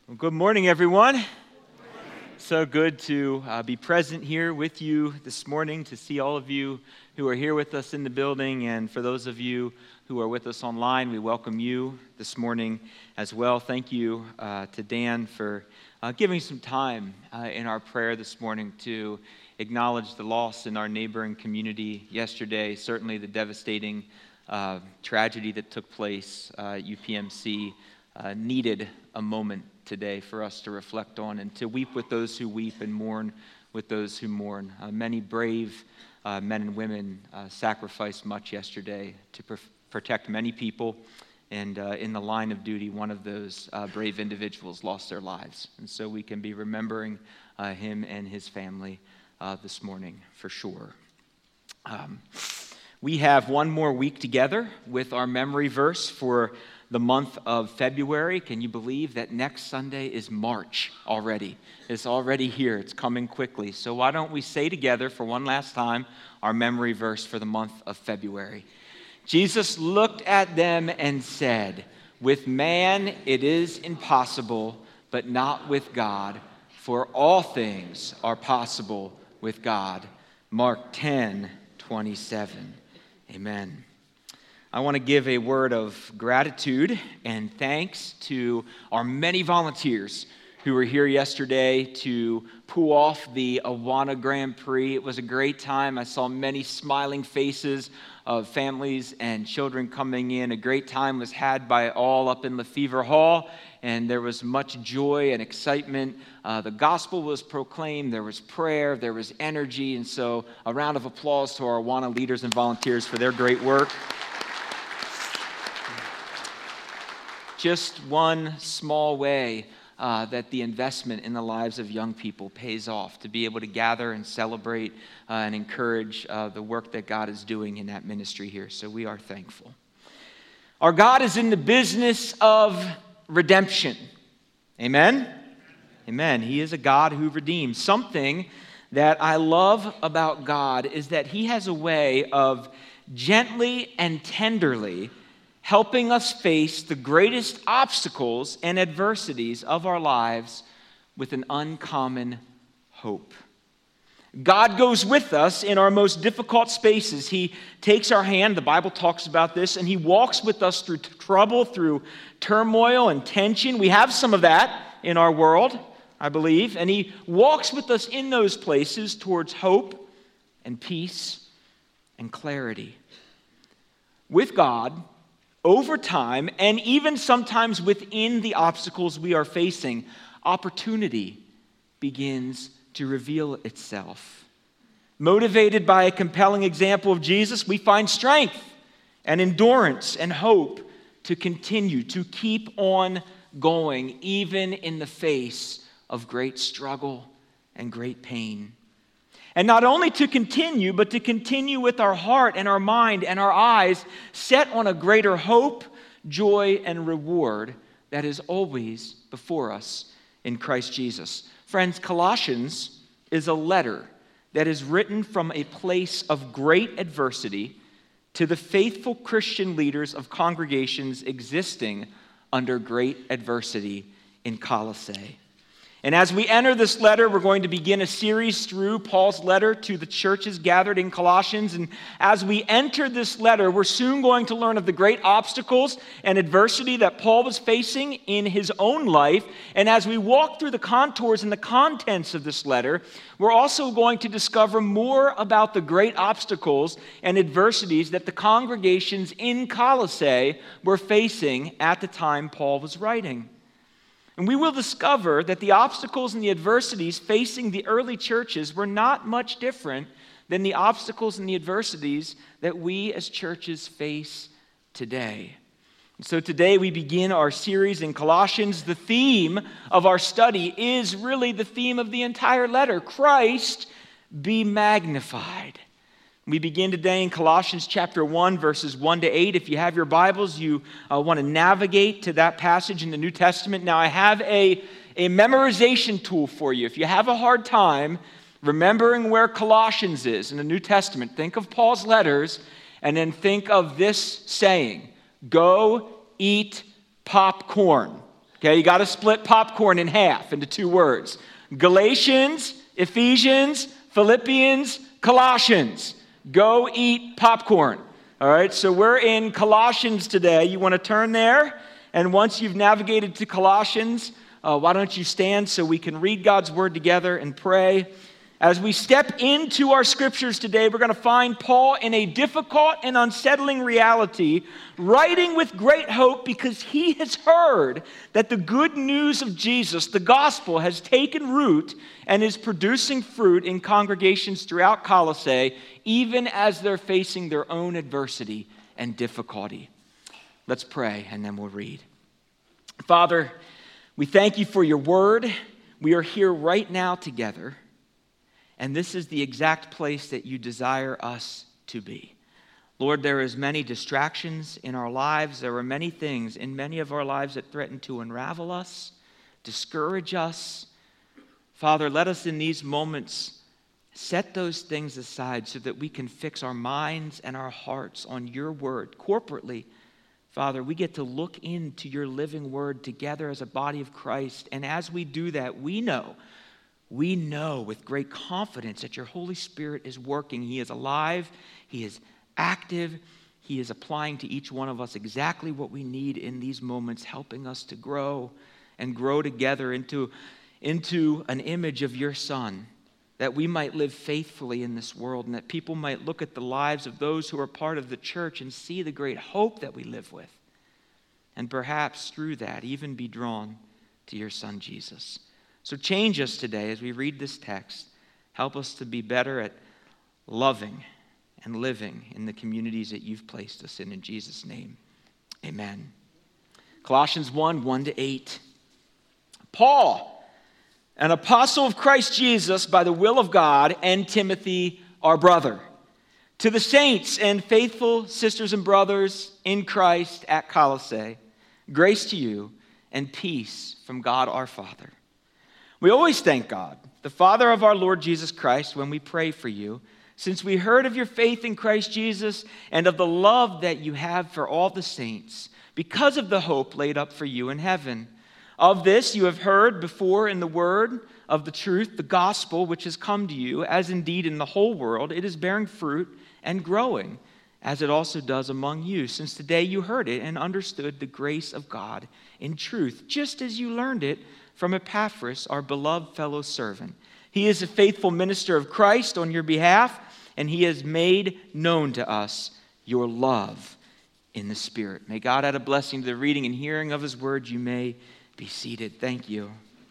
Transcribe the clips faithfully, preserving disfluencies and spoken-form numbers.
Well, good morning, everyone. So good to uh, be present here with you this morning, to see all of you who are here with us in the building, and for those of you who are with us online, we welcome you this morning as well. Thank you uh, to Dan for uh, giving some time uh, in our prayer this morning to acknowledge the loss in our neighboring community yesterday, certainly the devastating uh, tragedy that took place uh, at U P M C uh, needed a moment today for us to reflect on and to weep with those who weep and mourn with those who mourn. Uh, many brave uh, men and women uh, sacrificed much yesterday to pr- protect many people, and uh, in the line of duty, one of those uh, brave individuals lost their lives. And so we can be remembering uh, him and his family uh, this morning for sure. Um, we have one more week together with our memory verse for the month of February. Can you believe that next Sunday is March already? It's already here. It's coming quickly. So why don't we say together for one last time our memory verse for the month of February? Jesus looked at them and said, "With man it is impossible, but not with God, for all things are possible with God." Mark ten twenty-seven. Amen. I want to give a word of gratitude and thanks to our many volunteers who were here yesterday to pull off the Awana Grand Prix. It was a great time. I saw many smiling faces of families and children coming in. A great time was had by all up in Lefevre Hall, and there was much joy and excitement. Uh, the gospel was proclaimed. There was prayer. There was energy. And so a round of applause to our Awana leaders and volunteers for their great work. Just one small way uh, that the investment in the lives of young people pays off, to be able to gather and celebrate uh, and encourage uh, the work that God is doing in that ministry here. So we are thankful. Our God is in the business of redemption. Amen? Amen. He is a God who redeems. Something that I love about God is that He has a way of gently and tenderly helping us face the greatest obstacles and adversities of our lives with an uncommon hope. God goes with us in our most difficult spaces. He takes our hand, the Bible talks about this, and He walks with us through trouble, through turmoil and tension. We have some of that in our world, I believe, and He walks with us in those places towards hope and peace and clarity. With God, over time, and even sometimes within the obstacles we are facing, opportunity begins to reveal itself. Motivated by a compelling example of Jesus, we find strength and endurance and hope to continue, to keep on going, even in the face of great struggle and great pain. And not only to continue, but to continue with our heart and our mind and our eyes set on a greater hope, joy, and reward that is always before us in Christ Jesus. Friends, Colossians is a letter that is written from a place of great adversity to the faithful Christian leaders of congregations existing under great adversity in Colossae. And as we enter this letter, we're going to begin a series through Paul's letter to the churches gathered in Colossians. And as we enter this letter, we're soon going to learn of the great obstacles and adversity that Paul was facing in his own life. And as we walk through the contours and the contents of this letter, we're also going to discover more about the great obstacles and adversities that the congregations in Colossae were facing at the time Paul was writing. And we will discover that the obstacles and the adversities facing the early churches were not much different than the obstacles and the adversities that we as churches face today. And so today we begin our series in Colossians. The theme of our study is really the theme of the entire letter: Christ be magnified. We begin today in Colossians chapter one, verses one to eight. If you have your Bibles, you uh, want to navigate to that passage in the New Testament. Now, I have a, a memorization tool for you. If you have a hard time remembering where Colossians is in the New Testament, think of Paul's letters and then think of this saying: go eat popcorn. Okay, you got to split popcorn in half into two words. Galatians, Ephesians, Philippians, Colossians. Go eat popcorn. All right, so we're in Colossians today. You want to turn there? And once you've navigated to Colossians, uh, why don't you stand so we can read God's word together and pray. As we step into our scriptures today, we're going to find Paul in a difficult and unsettling reality, writing with great hope because he has heard that the good news of Jesus, the gospel, has taken root and is producing fruit in congregations throughout Colossae, even as they're facing their own adversity and difficulty. Let's pray, and then we'll read. Father, we thank you for your word. We are here right now together. And this is the exact place that you desire us to be. Lord, there is many distractions in our lives. There are many things in many of our lives that threaten to unravel us, discourage us. Father, let us in these moments set those things aside so that we can fix our minds and our hearts on your word corporately. Father, we get to look into your living word together as a body of Christ. And as we do that, we know We know with great confidence that your Holy Spirit is working. He is alive. He is active. He is applying to each one of us exactly what we need in these moments, helping us to grow and grow together into, into an image of your Son, that we might live faithfully in this world and that people might look at the lives of those who are part of the church and see the great hope that we live with. And perhaps through that, even be drawn to your Son, Jesus. So change us today as we read this text. Help us to be better at loving and living in the communities that you've placed us in. In Jesus' name, amen. Colossians one, one to eight. Paul, an apostle of Christ Jesus by the will of God, and Timothy, our brother, to the saints and faithful sisters and brothers in Christ at Colossae, grace to you and peace from God our Father. We always thank God, the Father of our Lord Jesus Christ, when we pray for you, since we heard of your faith in Christ Jesus and of the love that you have for all the saints, because of the hope laid up for you in heaven. Of this you have heard before in the word of the truth, the gospel, which has come to you, as indeed in the whole world it is bearing fruit and growing, as it also does among you, since the day you heard it and understood the grace of God in truth, just as you learned it from Epaphras, our beloved fellow servant. He is a faithful minister of Christ on your behalf, and he has made known to us your love in the Spirit. May God add a blessing to the reading and hearing of his word. You may be seated. Thank you.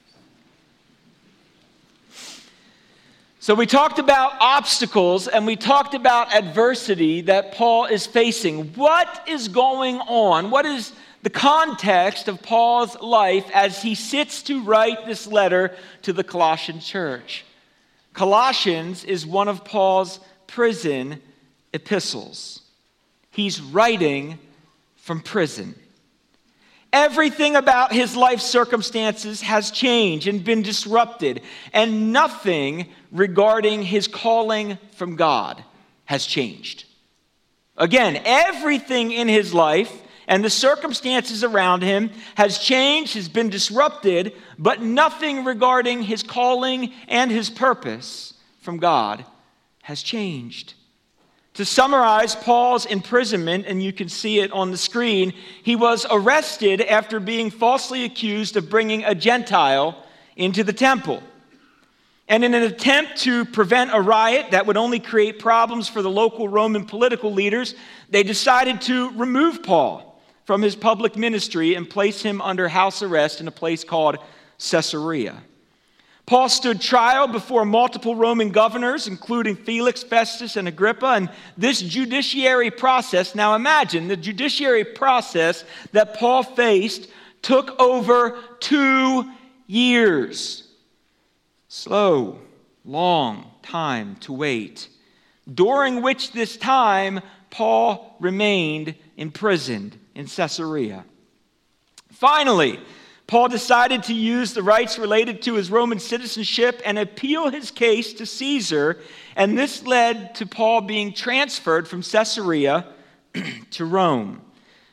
So we talked about obstacles and we talked about adversity that Paul is facing. What is going on? What is the context of Paul's life as he sits to write this letter to the Colossian church? Colossians is one of Paul's prison epistles. He's writing from prison. Everything about his life circumstances has changed and been disrupted, and nothing regarding his calling from God has changed. Again, everything in his life and the circumstances around him has changed, has been disrupted, but nothing regarding his calling and his purpose from God has changed. To summarize Paul's imprisonment, and you can see it on the screen, he was arrested after being falsely accused of bringing a Gentile into the temple. And in an attempt to prevent a riot that would only create problems for the local Roman political leaders, they decided to remove Paul from his public ministry and place him under house arrest in a place called Caesarea. Paul stood trial before multiple Roman governors, including Felix, Festus, and Agrippa, and this judiciary process, now imagine the judiciary process that Paul faced took over two years. Slow, long time to wait, during which this time Paul remained imprisoned in Caesarea. Finally, Paul decided to use the rights related to his Roman citizenship and appeal his case to Caesar, and this led to Paul being transferred from Caesarea to Rome.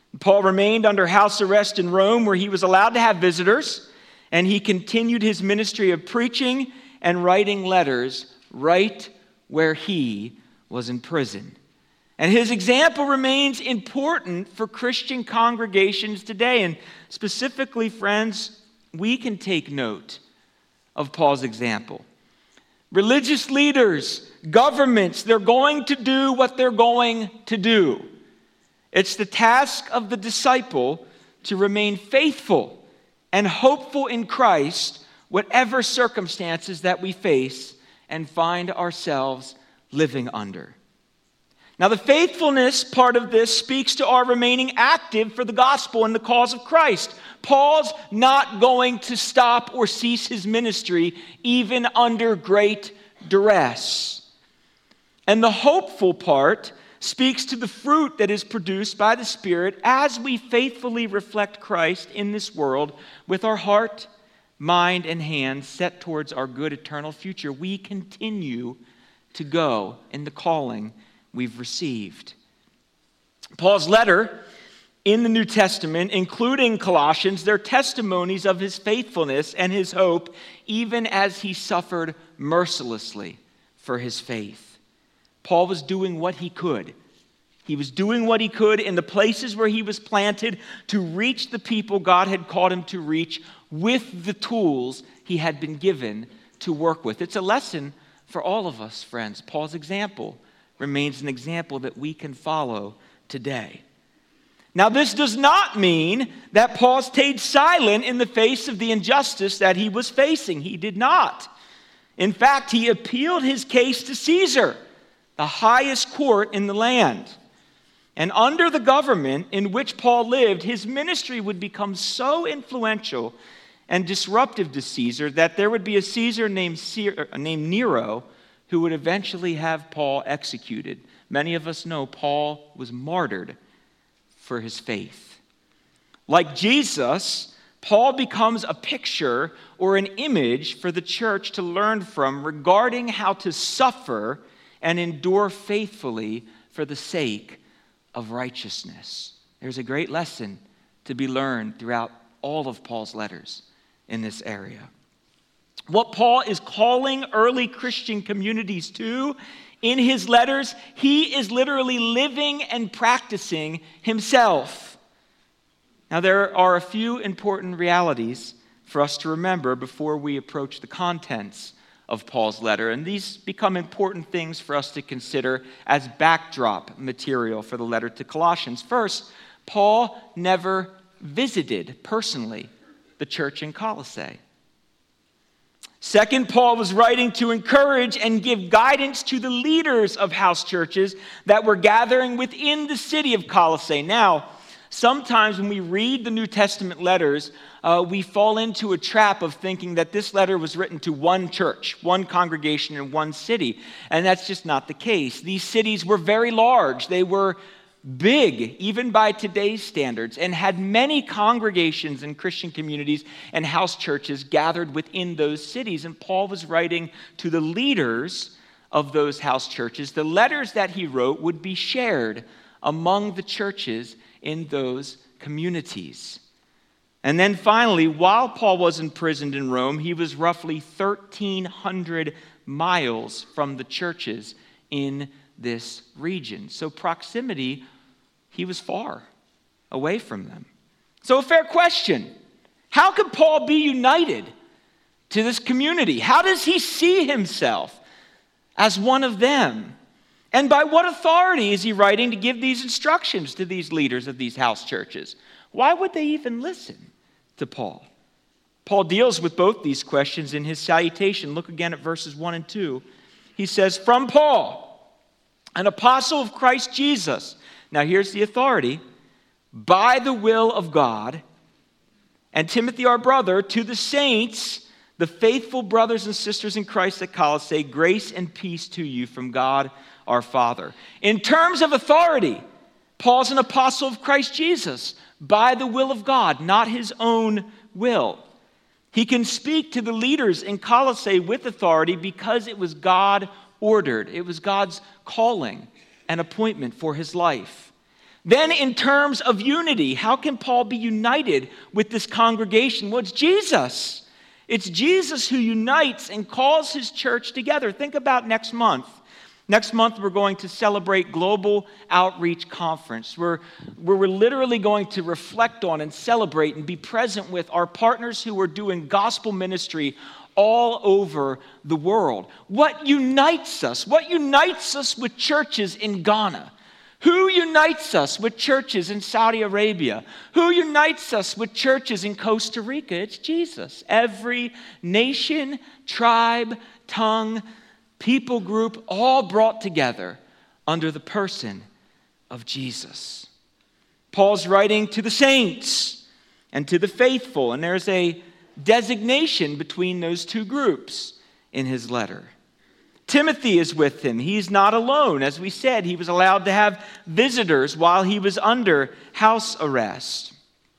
Paul remained under house arrest in Rome, where he was allowed to have visitors, and he continued his ministry of preaching and writing letters right where he was in prison. And his example remains important for Christian congregations today. And specifically, friends, we can take note of Paul's example. Religious leaders, governments, they're going to do what they're going to do. It's the task of the disciple to remain faithful and hopeful in Christ, whatever circumstances that we face and find ourselves living under. Now, the faithfulness part of this speaks to our remaining active for the gospel and the cause of Christ. Paul's not going to stop or cease his ministry, even under great duress. And the hopeful part speaks to the fruit that is produced by the Spirit as we faithfully reflect Christ in this world with our heart, mind, and hands set towards our good eternal future. We continue to go in the calling we've received. Paul's letter in the New Testament, including Colossians, they're testimonies of his faithfulness and his hope, even as he suffered mercilessly for his faith. Paul was doing what he could. He was doing what he could in the places where he was planted to reach the people God had called him to reach with the tools he had been given to work with. It's a lesson for all of us, friends. Paul's example remains an example that we can follow today. Now, this does not mean that Paul stayed silent in the face of the injustice that he was facing. He did not. In fact, he appealed his case to Caesar, the highest court in the land. And under the government in which Paul lived, his ministry would become so influential and disruptive to Caesar that there would be a Caesar named, named Nero who would eventually have Paul executed. Many of us know Paul was martyred for his faith. Like Jesus, Paul becomes a picture or an image for the church to learn from regarding how to suffer and endure faithfully for the sake of righteousness. There's a great lesson to be learned throughout all of Paul's letters in this area. What Paul is calling early Christian communities to in his letters, he is literally living and practicing himself. Now, there are a few important realities for us to remember before we approach the contents of Paul's letter, and these become important things for us to consider as backdrop material for the letter to Colossians. First, Paul never visited personally the church in Colossae. Second, Paul was writing to encourage and give guidance to the leaders of house churches that were gathering within the city of Colossae. Now, sometimes when we read the New Testament letters, uh, we fall into a trap of thinking that this letter was written to one church, one congregation in one city. And that's just not the case. These cities were very large. They were big, even by today's standards, and had many congregations and Christian communities and house churches gathered within those cities. And Paul was writing to the leaders of those house churches. The letters that he wrote would be shared among the churches in those communities. And then finally, while Paul was imprisoned in Rome, he was roughly thirteen hundred miles from the churches in this region. So proximity, he was far away from them. So a fair question. How could Paul be united to this community? How does he see himself as one of them? And by what authority is he writing to give these instructions to these leaders of these house churches? Why would they even listen to Paul? Paul deals with both these questions in his salutation. Look again at verses one and two. He says, "From Paul, an apostle of Christ Jesus." Now here's the authority. "By the will of God, and Timothy our brother, to the saints, the faithful brothers and sisters in Christ at Colossae, grace and peace to you from God our Father." In terms of authority, Paul's an apostle of Christ Jesus by the will of God, not his own will. He can speak to the leaders in Colossae with authority because it was God ordered. It was God's calling and appointment for his life. Then in terms of unity, how can Paul be united with this congregation? Well, it's Jesus. It's Jesus who unites and calls his church together. Think about next month. Next month, we're going to celebrate Global Outreach Conference, where, where we're literally going to reflect on and celebrate and be present with our partners who are doing gospel ministry all over the world. What unites us? What unites us with churches in Ghana? Who unites us with churches in Saudi Arabia? Who unites us with churches in Costa Rica? It's Jesus. Every nation, tribe, tongue, people group, all brought together under the person of Jesus. Paul's writing to the saints and to the faithful, and there's a designation between those two groups in his letter. Timothy is with him. He's not alone. As we said, he was allowed to have visitors while he was under house arrest.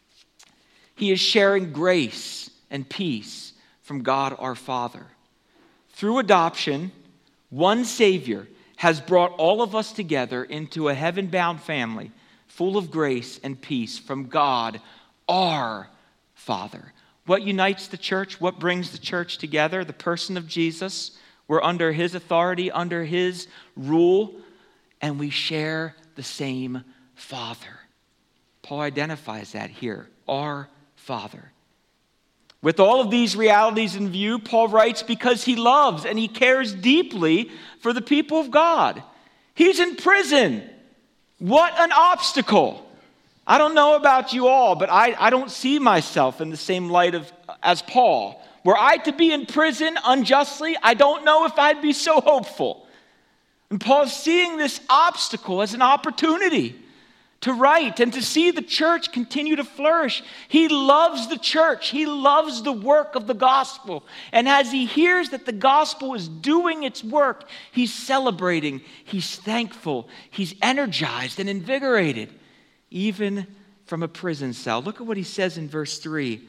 He is sharing grace and peace from God our Father. Through adoption, one Savior has brought all of us together into a heaven-bound family full of grace and peace from God our Father. What unites the church? What brings the church together? The person of Jesus. We're under his authority, under his rule, and we share the same Father. Paul identifies that here, our Father. With all of these realities in view, Paul writes because he loves and he cares deeply for the people of God. He's in prison. What an obstacle. I don't know about you all, but I, I don't see myself in the same light of as Paul. Were I to be in prison unjustly, I don't know if I'd be so hopeful. And Paul's seeing this obstacle as an opportunity to write and to see the church continue to flourish. He loves the church. He loves the work of the gospel. And as he hears that the gospel is doing its work, he's celebrating, he's thankful, he's energized and invigorated, even from a prison cell. Look at what he says in verse three.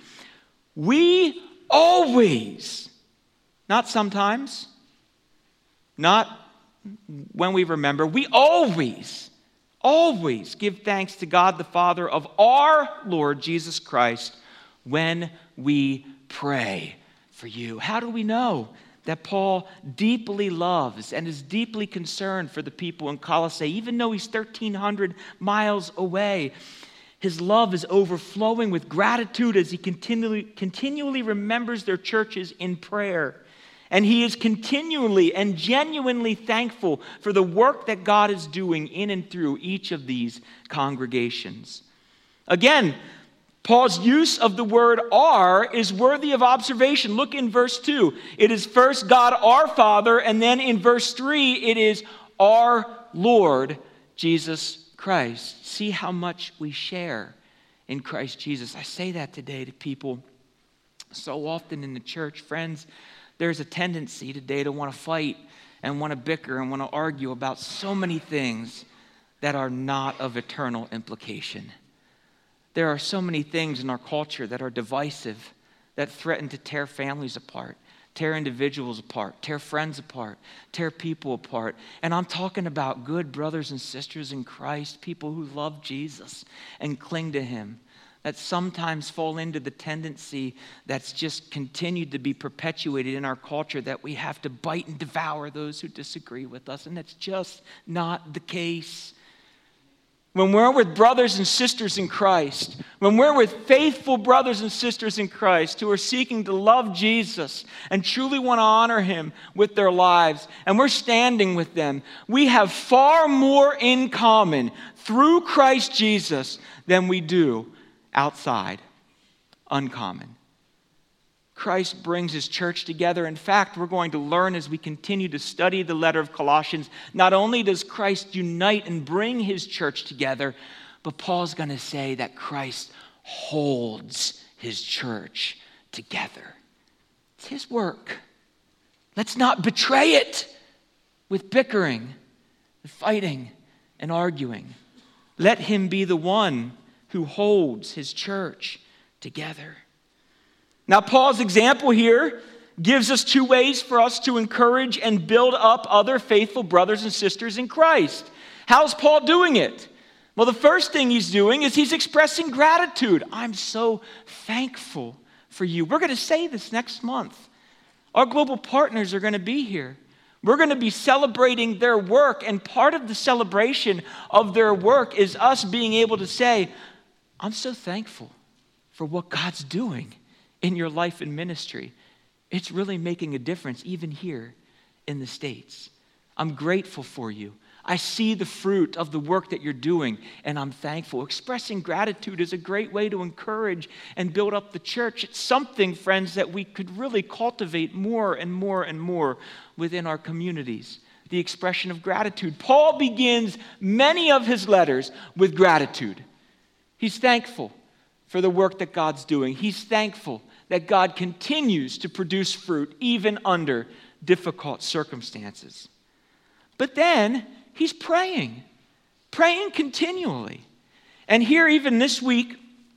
We always, not sometimes, not when we remember, we always, always give thanks to God the Father of our Lord Jesus Christ when we pray for you. How do we know that Paul deeply loves and is deeply concerned for the people in Colossae, even though he's thirteen hundred miles away? His love is overflowing with gratitude as he continually, continually remembers their churches in prayer. And he is continually and genuinely thankful for the work that God is doing in and through each of these congregations. Again, Paul's use of the word "our" is worthy of observation. Look in verse two. It is first God our Father, and then in verse three, it is our Lord Jesus Christ. See how much we share in Christ Jesus. I say that today to people so often in the church. Friends, there's a tendency today to want to fight and want to bicker and want to argue about so many things that are not of eternal implication. There are so many things in our culture that are divisive, that threaten to tear families apart, tear individuals apart, tear friends apart, tear people apart. And I'm talking about good brothers and sisters in Christ, people who love Jesus and cling to him, that sometimes fall into the tendency that's just continued to be perpetuated in our culture, that we have to bite and devour those who disagree with us. And that's just not the case. When we're with brothers and sisters in Christ, when we're with faithful brothers and sisters in Christ who are seeking to love Jesus and truly want to honor him with their lives, and we're standing with them, we have far more in common through Christ Jesus than we do outside. Uncommon. Christ brings his church together. In fact, we're going to learn as we continue to study the letter of Colossians, not only does Christ unite and bring his church together, but Paul's going to say that Christ holds his church together. It's his work. Let's not betray it with bickering, fighting, and arguing. Let him be the one who holds his church together. Now, Paul's example here gives us two ways for us to encourage and build up other faithful brothers and sisters in Christ. How's Paul doing it? Well, the first thing he's doing is he's expressing gratitude. I'm so thankful for you. We're going to say this next month. Our global partners are going to be here. We're going to be celebrating their work, and part of the celebration of their work is us being able to say, I'm so thankful for what God's doing in your life and ministry. It's really making a difference even here in the States. I'm grateful for you. I see the fruit of the work that you're doing, and I'm thankful. Expressing gratitude is a great way to encourage and build up the church. It's something, friends, that we could really cultivate more and more and more within our communities. The expression of gratitude. Paul begins many of his letters with gratitude. He's thankful for the work that God's doing. He's thankful that God continues to produce fruit even under difficult circumstances. But then he's praying, praying continually. And here, even this week,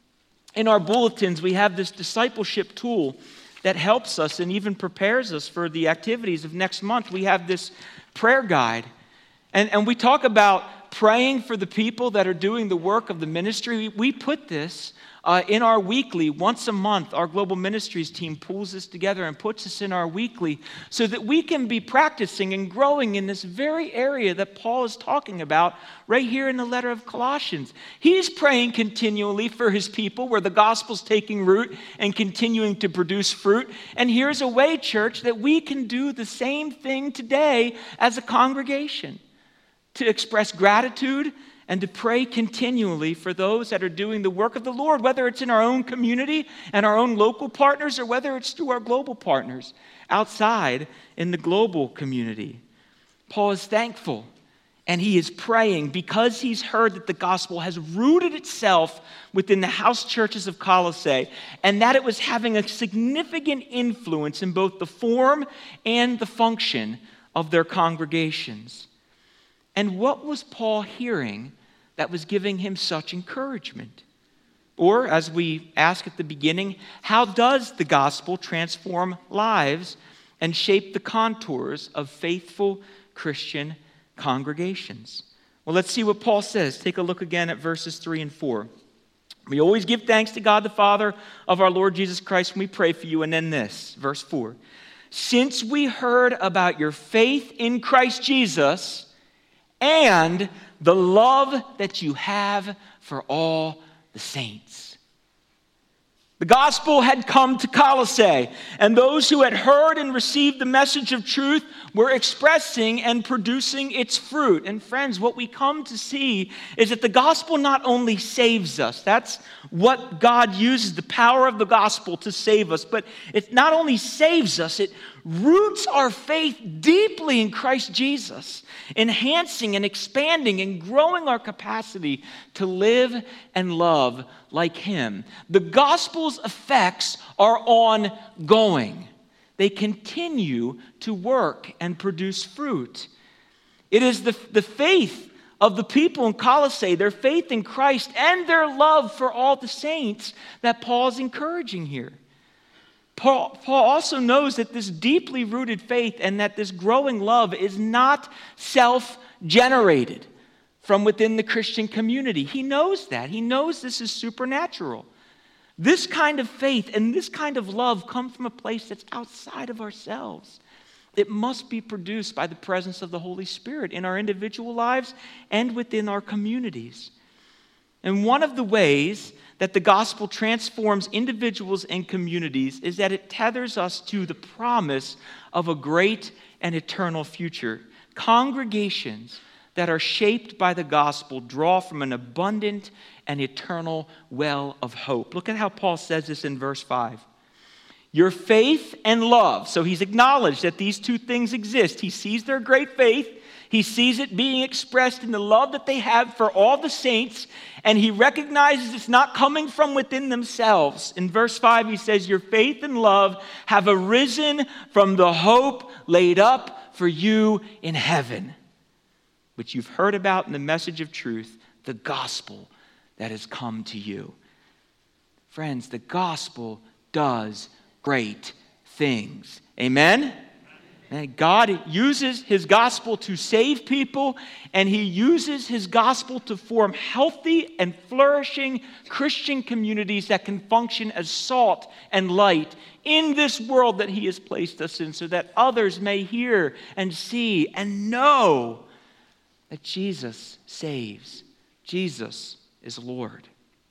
in our bulletins, we have this discipleship tool that helps us and even prepares us for the activities of next month. We have this prayer guide. And, and we talk about praying for the people that are doing the work of the ministry. We put this Uh, in our weekly, once a month, our global ministries team pulls this together and puts this in our weekly so that we can be practicing and growing in this very area that Paul is talking about right here in the letter of Colossians. He's praying continually for his people where the gospel's taking root and continuing to produce fruit. And here's a way, church, that we can do the same thing today as a congregation, to express gratitude and to pray continually for those that are doing the work of the Lord, whether it's in our own community and our own local partners or whether it's through our global partners outside in the global community. Paul is thankful and he is praying because he's heard that the gospel has rooted itself within the house churches of Colossae and that it was having a significant influence in both the form and the function of their congregations. And what was Paul hearing that was giving him such encouragement? Or, as we ask at the beginning, how does the gospel transform lives and shape the contours of faithful Christian congregations? Well, let's see what Paul says. Take a look again at verses three and four. We always give thanks to God the Father of our Lord Jesus Christ when we pray for you. And then this, verse four. Since we heard about your faith in Christ Jesus and the love that you have for all the saints. The gospel had come to Colossae, and those who had heard and received the message of truth were expressing and producing its fruit. And friends, what we come to see is that the gospel not only saves us, that's what God uses, the power of the gospel to save us, but it not only saves us, it roots our faith deeply in Christ Jesus, enhancing and expanding and growing our capacity to live and love like Him. The gospel's effects are ongoing. They continue to work and produce fruit. It is the, the faith of the people in Colossae, their faith in Christ and their love for all the saints that Paul is encouraging here. Paul, Paul also knows that this deeply rooted faith and that this growing love is not self-generated from within the Christian community. He knows that. He knows this is supernatural. This kind of faith and this kind of love come from a place that's outside of ourselves. It must be produced by the presence of the Holy Spirit in our individual lives and within our communities. And one of the ways that the gospel transforms individuals and communities is that it tethers us to the promise of a great and eternal future. Congregations that are shaped by the gospel draw from an abundant and eternal well of hope. Look at how Paul says this in verse five. Your faith and love. So he's acknowledged that these two things exist. He sees their great faith. He sees it being expressed in the love that they have for all the saints. And he recognizes it's not coming from within themselves. In verse five, he says, your faith and love have arisen from the hope laid up for you in heaven, which you've heard about in the message of truth, the gospel that has come to you. Friends, the gospel does great things. Amen? And God uses his gospel to save people, and he uses his gospel to form healthy and flourishing Christian communities that can function as salt and light in this world that he has placed us in, so that others may hear and see and know that Jesus saves. Jesus is Lord.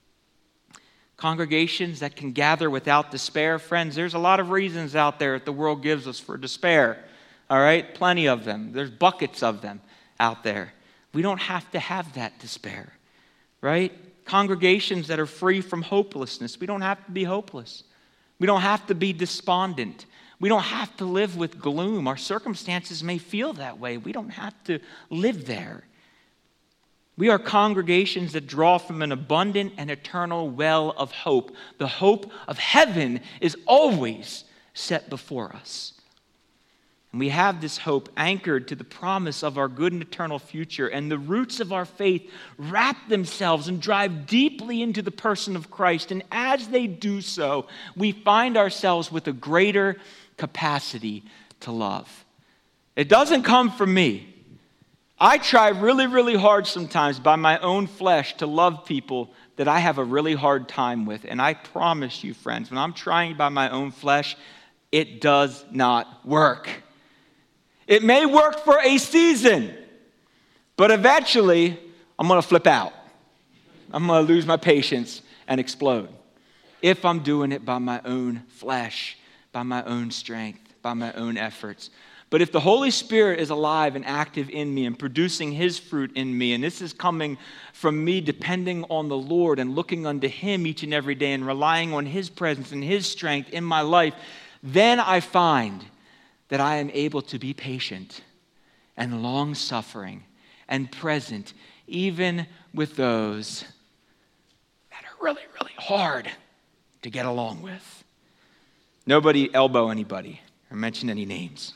Congregations that can gather without despair. Friends, there's a lot of reasons out there that the world gives us for despair. All right? Plenty of them. There's buckets of them out there. We don't have to have that despair. Right? Congregations that are free from hopelessness. We don't have to be hopeless. We don't have to be despondent. We don't have to live with gloom. Our circumstances may feel that way. We don't have to live there. We are congregations that draw from an abundant and eternal well of hope. The hope of heaven is always set before us. And we have this hope anchored to the promise of our good and eternal future, and the roots of our faith wrap themselves and drive deeply into the person of Christ. And as they do so, we find ourselves with a greater capacity to love. It doesn't come from me. I try really, really hard sometimes by my own flesh to love people that I have a really hard time with. And I promise you, friends, when I'm trying by my own flesh, it does not work. It may work for a season, but eventually I'm going to flip out. I'm going to lose my patience and explode if I'm doing it by my own flesh, by my own strength, by my own efforts. But if the Holy Spirit is alive and active in me and producing his fruit in me, and this is coming from me depending on the Lord and looking unto him each and every day and relying on his presence and his strength in my life, then I find that I am able to be patient and long-suffering and present even with those that are really, really hard to get along with. Nobody elbow anybody or mention any names.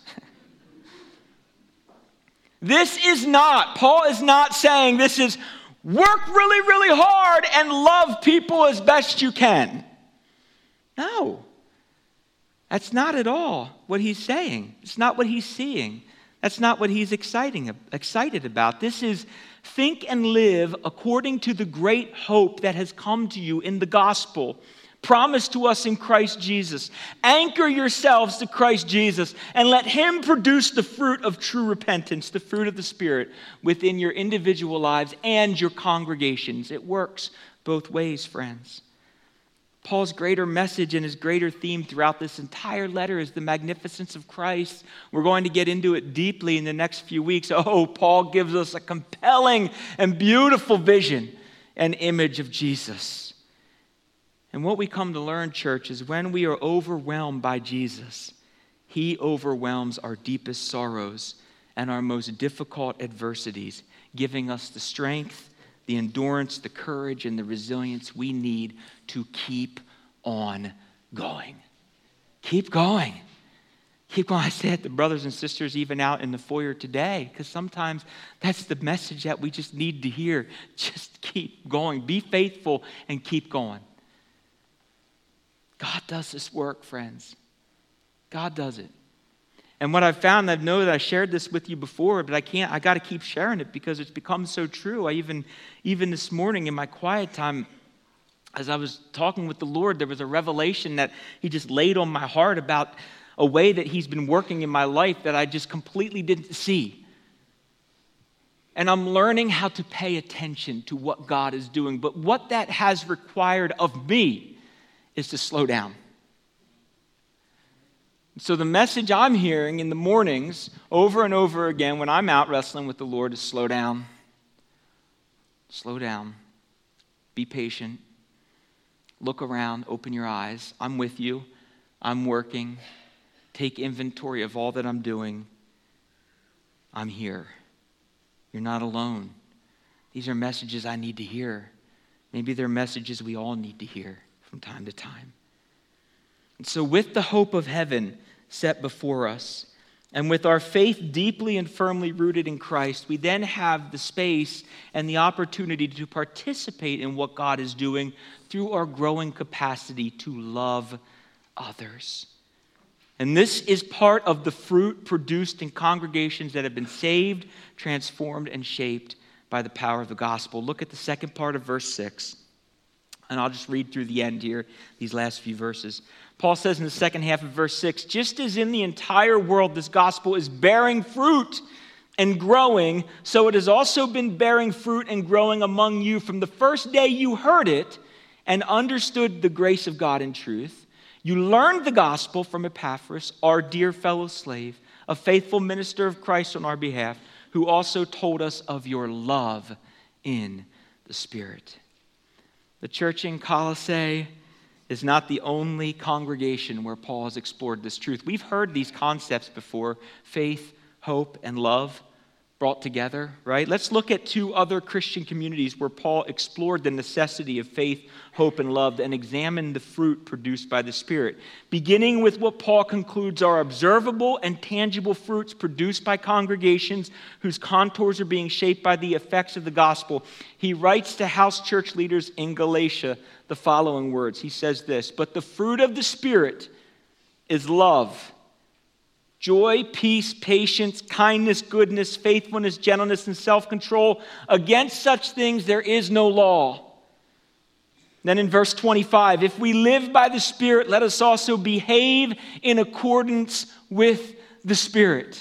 This is not, Paul is not saying this is work really, really hard and love people as best you can. No, that's not at all what he's saying. It's not what he's seeing. That's not what he's exciting, excited about. This is think and live according to the great hope that has come to you in the gospel, promised to us in Christ Jesus. Anchor yourselves to Christ Jesus and let him produce the fruit of true repentance, the fruit of the Spirit within your individual lives and your congregations. It works both ways, friends. Paul's greater message and his greater theme throughout this entire letter is the magnificence of Christ. We're going to get into it deeply in the next few weeks. Oh, Paul gives us a compelling and beautiful vision and image of Jesus. And what we come to learn, church, is when we are overwhelmed by Jesus, he overwhelms our deepest sorrows and our most difficult adversities, giving us the strength, the endurance, the courage, and the resilience we need to keep on going. Keep going. Keep going. I say it to brothers and sisters even out in the foyer today, because sometimes that's the message that we just need to hear. Just keep going. Be faithful and keep going. God does this work, friends. God does it. And what I've found, I know that I shared this with you before, but I can't, I got to keep sharing it because it's become so true. I even, even this morning in my quiet time, as I was talking with the Lord, there was a revelation that he just laid on my heart about a way that he's been working in my life that I just completely didn't see. And I'm learning how to pay attention to what God is doing. But what that has required of me is to slow down. So the message I'm hearing in the mornings over and over again when I'm out wrestling with the Lord is slow down. Slow down. Be patient. Look around. Open your eyes. I'm with you. I'm working. Take inventory of all that I'm doing. I'm here. You're not alone. These are messages I need to hear. Maybe they're messages we all need to hear from time to time. And so with the hope of heaven set before us, and with our faith deeply and firmly rooted in Christ, we then have the space and the opportunity to participate in what God is doing through our growing capacity to love others. And this is part of the fruit produced in congregations that have been saved, transformed, and shaped by the power of the gospel. Look at the second part of verse six. And I'll just read through the end here, these last few verses. Paul says in the second half of verse six, just as in the entire world this gospel is bearing fruit and growing, so it has also been bearing fruit and growing among you from the first day you heard it and understood the grace of God in truth. You learned the gospel from Epaphras, our dear fellow slave, a faithful minister of Christ on our behalf, who also told us of your love in the Spirit. The church in Colossae is not the only congregation where Paul has explored this truth. We've heard these concepts before, faith, hope, and love brought together, right? Let's look at two other Christian communities where Paul explored the necessity of faith, hope, and love and examined the fruit produced by the Spirit. Beginning with what Paul concludes are observable and tangible fruits produced by congregations whose contours are being shaped by the effects of the gospel, he writes to house church leaders in Galatia the following words. He says this, "But the fruit of the Spirit is love, joy, peace, patience, kindness, goodness, faithfulness, gentleness, and self-control. Against such things there is no law." Then in verse twenty-five, "If we live by the Spirit, let us also behave in accordance with the Spirit."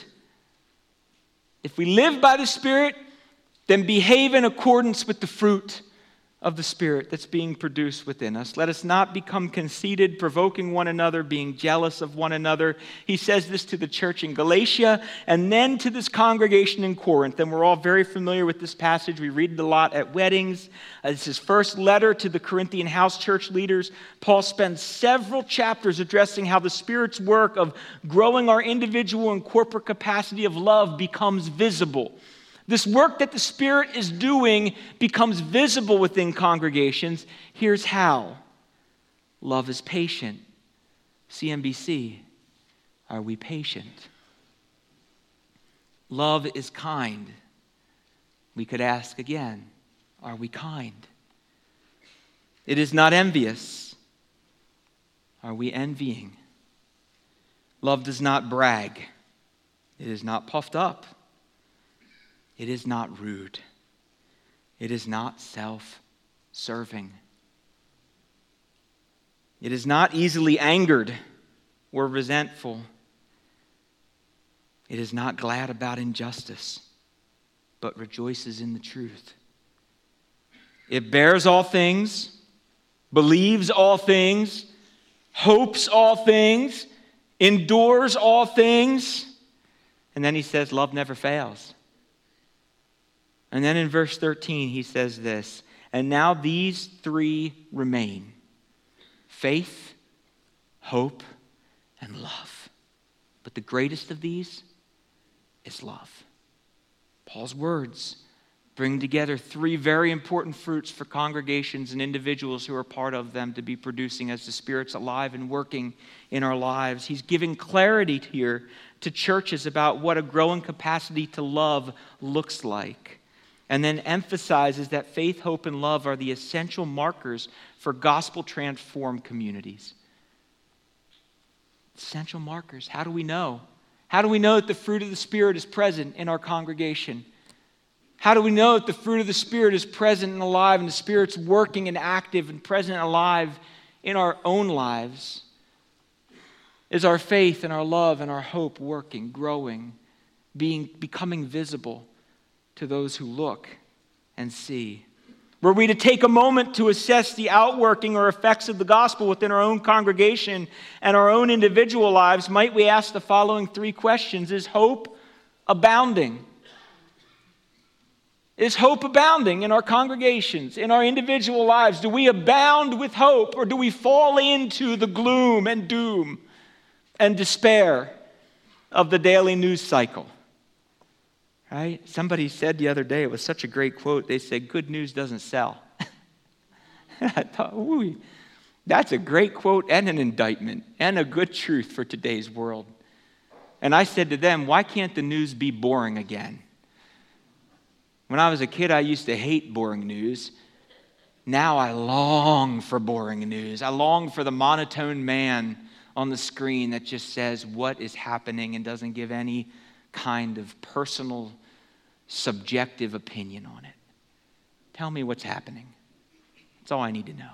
If we live by the Spirit, then behave in accordance with the fruit of the Spirit that's being produced within us. Let us not become conceited, provoking one another, being jealous of one another. He says this to the church in Galatia and then to this congregation in Corinth. And we're all very familiar with this passage. We read it a lot at weddings. Uh, it's his first letter to the Corinthian house church leaders. Paul spends several chapters addressing how the Spirit's work of growing our individual and corporate capacity of love becomes visible. This work that the Spirit is doing becomes visible within congregations. Here's how. Love is patient. C M B C, are we patient? Love is kind. We could ask again, are we kind? It is not envious. Are we envying? Love does not brag. It is not puffed up. It is not rude. It is not self-serving. It is not easily angered or resentful. It is not glad about injustice, but rejoices in the truth. It bears all things, believes all things, hopes all things, endures all things. And then he says, love never fails. And then in verse thirteen, he says this, "And now these three remain, faith, hope, and love. But the greatest of these is love." Paul's words bring together three very important fruits for congregations and individuals who are part of them to be producing as the Spirit's alive and working in our lives. He's giving clarity here to churches about what a growing capacity to love looks like. And then emphasizes that faith, hope, and love are the essential markers for gospel-transformed communities. Essential markers. How do we know? How do we know that the fruit of the Spirit is present in our congregation? How do we know that the fruit of the Spirit is present and alive and the Spirit's working and active and present and alive in our own lives? Is our faith and our love and our hope working, growing, being, becoming visible to those who look and see? Were we to take a moment to assess the outworking or effects of the gospel within our own congregation and our own individual lives, might we ask the following three questions. Is hope abounding? Is hope abounding in our congregations, in our individual lives? Do we abound with hope, or do we fall into the gloom and doom and despair of the daily news cycle? Right? Somebody said the other day, it was such a great quote, they said, "Good news doesn't sell." I thought, ooh, that's a great quote and an indictment and a good truth for today's world. And I said to them, why can't the news be boring again? When I was a kid, I used to hate boring news. Now I long for boring news. I long for the monotone man on the screen that just says what is happening and doesn't give any kind of personal, subjective opinion on it. Tell me what's happening. That's all I need to know.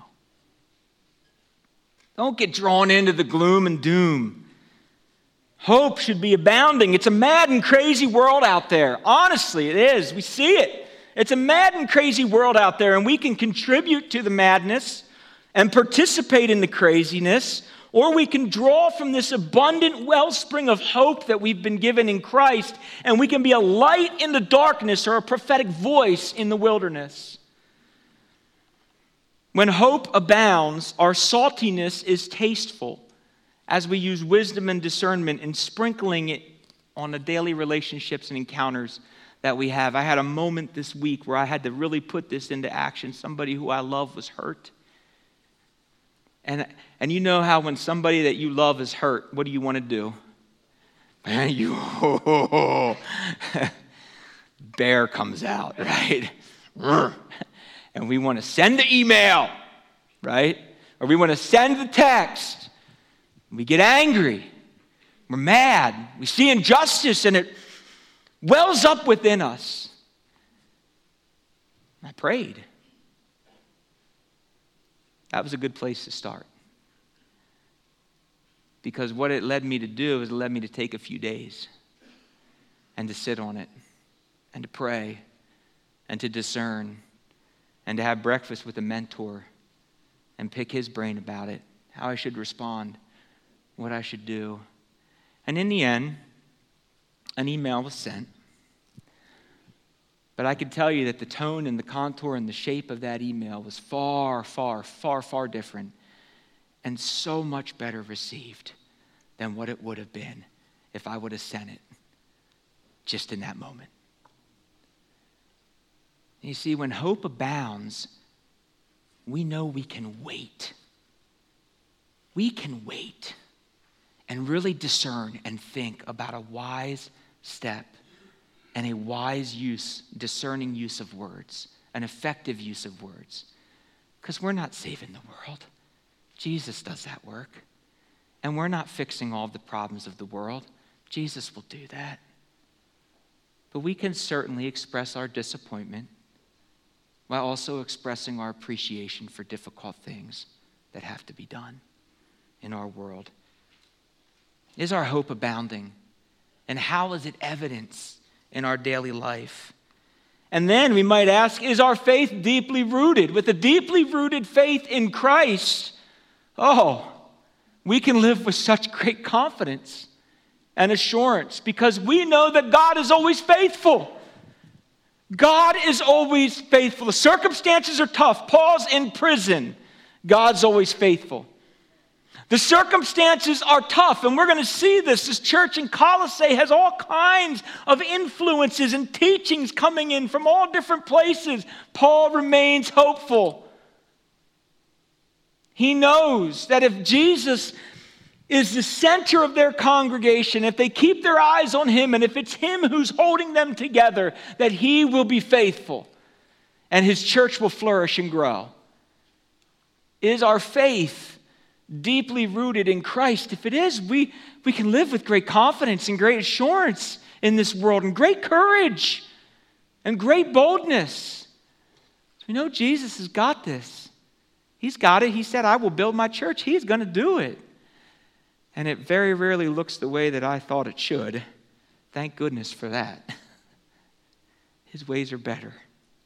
Don't get drawn into the gloom and doom. Hope should be abounding. It's a mad and crazy world out there. Honestly, it is. We see it. It's a mad and crazy world out there, and we can contribute to the madness and participate in the craziness, or we can draw from this abundant wellspring of hope that we've been given in Christ, and we can be a light in the darkness or a prophetic voice in the wilderness. When hope abounds, our saltiness is tasteful as we use wisdom and discernment in sprinkling it on the daily relationships and encounters that we have. I had a moment this week where I had to really put this into action. Somebody who I love was hurt. And, and you know how when somebody that you love is hurt, what do you want to do? Man, you, bear comes out, right? And we want to send the email, right? Or we want to send the text. We get angry. We're mad. We see injustice and it wells up within us. I prayed. That was a good place to start. Because what it led me to do is it led me to take a few days and to sit on it and to pray and to discern and to have breakfast with a mentor and pick his brain about it, how I should respond, what I should do. And in the end, an email was sent. But I can tell you that the tone and the contour and the shape of that email was far, far, far, far different and so much better received than what it would have been if I would have sent it just in that moment. And you see, when hope abounds, we know we can wait. We can wait and really discern and think about a wise step and a wise use, discerning use of words, an effective use of words. Because we're not saving the world. Jesus does that work. And we're not fixing all the problems of the world. Jesus will do that. But we can certainly express our disappointment while also expressing our appreciation for difficult things that have to be done in our world. Is our hope abounding? And how is it evidenced in our daily life? And then we might ask, is our faith deeply rooted? With a deeply rooted faith in Christ, oh, we can live with such great confidence and assurance because we know that God is always faithful. God is always faithful. The circumstances are tough. Paul's in prison. God's always faithful. The circumstances are tough, and we're going to see this. This church in Colossae has all kinds of influences and teachings coming in from all different places. Paul remains hopeful. He knows that if Jesus is the center of their congregation, if they keep their eyes on him, and if it's him who's holding them together, that he will be faithful, and his church will flourish and grow. Is our faith deeply rooted in Christ? If it is, we, we can live with great confidence and great assurance in this world and great courage and great boldness. We know Jesus has got this. He's got it. He said, I will build my church. He's going to do it. And it very rarely looks the way that I thought it should. Thank goodness for that. His ways are better.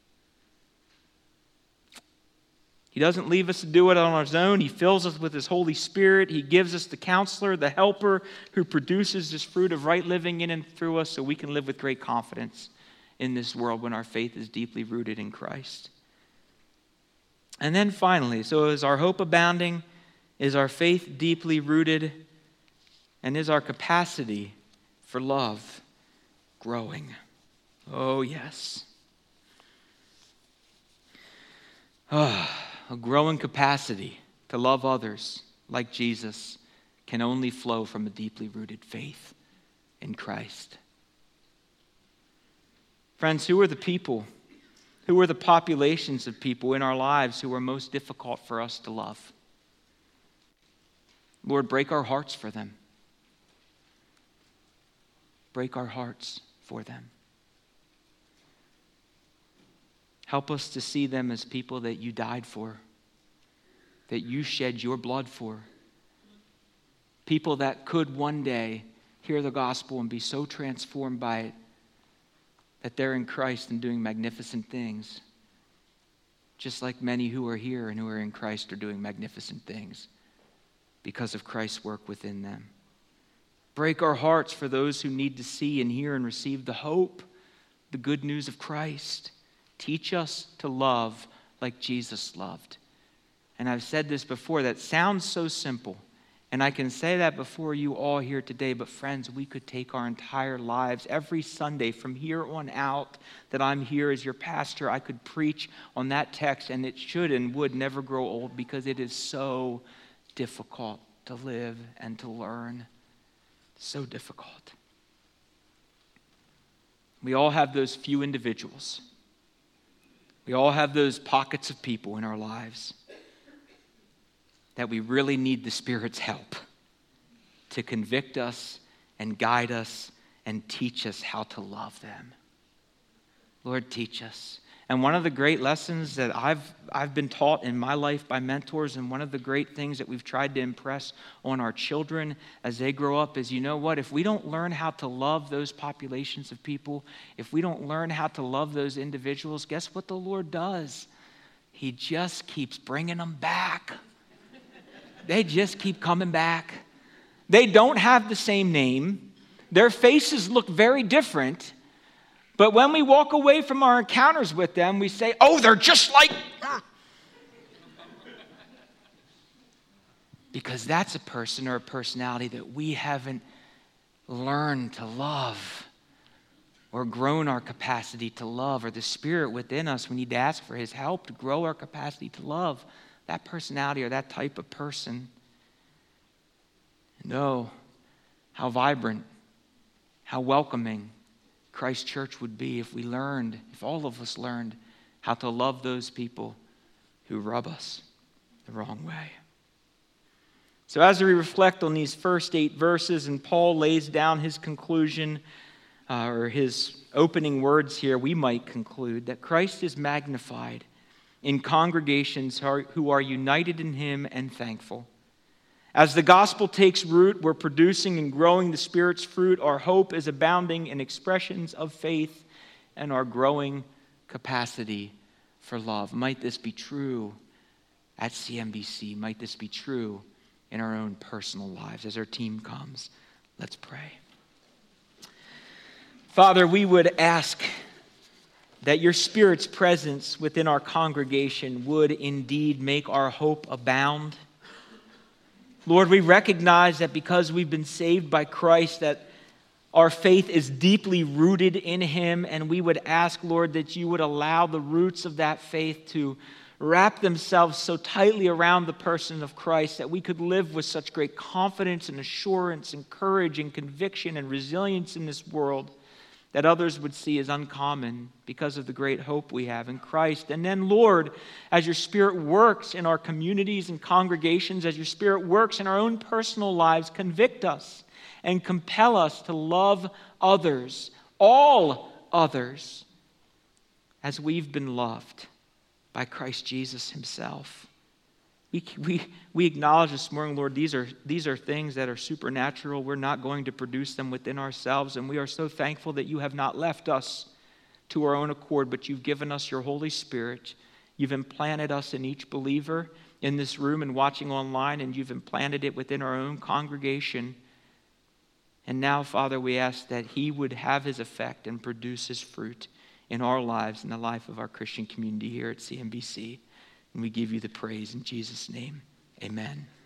He doesn't leave us to do it on our own. He fills us with his Holy Spirit. He gives us the counselor, the helper, who produces this fruit of right living in and through us so we can live with great confidence in this world when our faith is deeply rooted in Christ. And then finally, so is our hope abounding? Is our faith deeply rooted? And is our capacity for love growing? Oh, yes. Oh. A growing capacity to love others like Jesus can only flow from a deeply rooted faith in Christ. Friends, who are the people, who are the populations of people in our lives who are most difficult for us to love? Lord, break our hearts for them. Break our hearts for them. Help us to see them as people that you died for, that you shed your blood for. People that could one day hear the gospel and be so transformed by it that they're in Christ and doing magnificent things. Just like many who are here and who are in Christ are doing magnificent things because of Christ's work within them. Break our hearts for those who need to see and hear and receive the hope, the good news of Christ. Teach us to love like Jesus loved. And I've said this before, that sounds so simple. And I can say that before you all here today, but friends, we could take our entire lives every Sunday from here on out that I'm here as your pastor. I could preach on that text, and it should and would never grow old because it is so difficult to live and to learn. So difficult. We all have those few individuals. We all have those pockets of people in our lives that we really need the Spirit's help to convict us and guide us and teach us how to love them. Lord, teach us. And one of the great lessons that I've, I've been taught in my life by mentors, and one of the great things that we've tried to impress on our children as they grow up is, you know what, if we don't learn how to love those populations of people, if we don't learn how to love those individuals, guess what the Lord does? He just keeps bringing them back. They just keep coming back. They don't have the same name. Their faces look very different. But when we walk away from our encounters with them, we say, oh, they're just like... Because that's a person or a personality that we haven't learned to love or grown our capacity to love, or the Spirit within us, we need to ask for His help to grow our capacity to love that personality or that type of person. And oh, how vibrant, how welcoming Christ Church would be if we learned, if all of us learned how to love those people who rub us the wrong way. So as we reflect on these first eight verses, and Paul lays down his conclusion, uh, or his opening words here, we might conclude that Christ is magnified in congregations who are united in Him and thankful. As the gospel takes root, we're producing and growing the Spirit's fruit. Our hope is abounding in expressions of faith and our growing capacity for love. Might this be true at C M B C? Might this be true in our own personal lives? As our team comes, let's pray. Father, we would ask that your Spirit's presence within our congregation would indeed make our hope abound. Lord, we recognize that because we've been saved by Christ, that our faith is deeply rooted in Him, and we would ask, Lord, that you would allow the roots of that faith to wrap themselves so tightly around the person of Christ that we could live with such great confidence and assurance and courage and conviction and resilience in this world that others would see as uncommon because of the great hope we have in Christ. And then, Lord, as your Spirit works in our communities and congregations, as your Spirit works in our own personal lives, convict us and compel us to love others, all others, as we've been loved by Christ Jesus Himself. We, we, we acknowledge this morning, Lord, these are, these are things that are supernatural. We're not going to produce them within ourselves, and we are so thankful that you have not left us to our own accord, but you've given us your Holy Spirit. You've implanted us in each believer in this room and watching online, and you've implanted it within our own congregation. And now, Father, we ask that He would have His effect and produce His fruit in our lives, in the life of our Christian community here at C M B C. And we give you the praise in Jesus' name. Amen.